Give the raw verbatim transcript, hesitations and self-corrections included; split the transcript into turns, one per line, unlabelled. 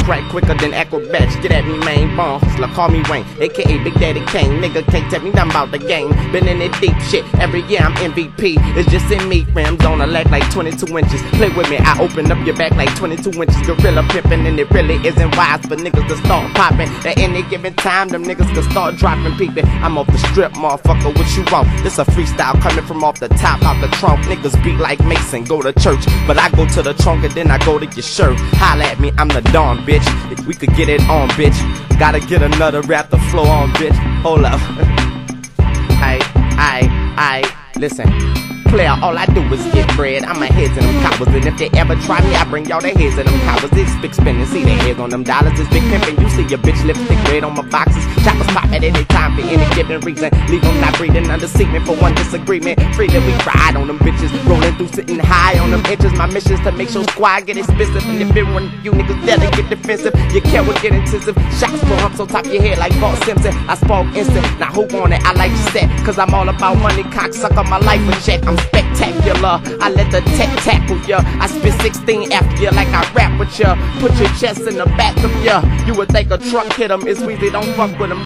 crack quicker than acrobats. Get at me, main bone hustler, call me Wayne, aka Big Daddy Kane. Nigga can't tell me nothing about the game. Been in it deep shit, every year I'm M V P. It's just in me, rims on a leg like twenty-two inches. Play with me, I open up your back like twenty-two inches. Gorilla pimpin', and it really isn't wise for niggas to start popping. At any given time, them niggas can start dropping peeping. I'm off the strip, motherfucker, what you want? This a freestyle coming from off the top, out the trunk. Niggas beat like Mason, go to church, but I go to the trunk and then I go to your shirt. Holla at me, I'm the Dawn, bitch. We could get it on, bitch. Gotta get another rap to flow on, bitch. Hold up. I, I, I, listen. Player, all I do is get bread. I'm a heads in them coppers, and if they ever try me, I bring y'all their heads in them coppers. It's big spinning, see their heads on them dollars. It's big pimping, you see your bitch lipstick red on my boxes. Choppers pop at any time for any given reason. Leave them not breathing under semen for one disagreement. Free that we ride on them bitches, rolling through sitting high on them inches. My mission's to make sure squad get expensive. And if it one you niggas there to get defensive, your care will get intensive. Shots go up on top of your head like Bart Simpson. I spark instant, now who want it? I like set, cause I'm all about money, cocksucker, my life a check. I'm spectacular, I let the tech tackle ya. I spit sixteen after ya like I rap with ya. Put your chest in the back of ya. You would think a truck hit 'em, it's Weezy, don't fuck with 'em.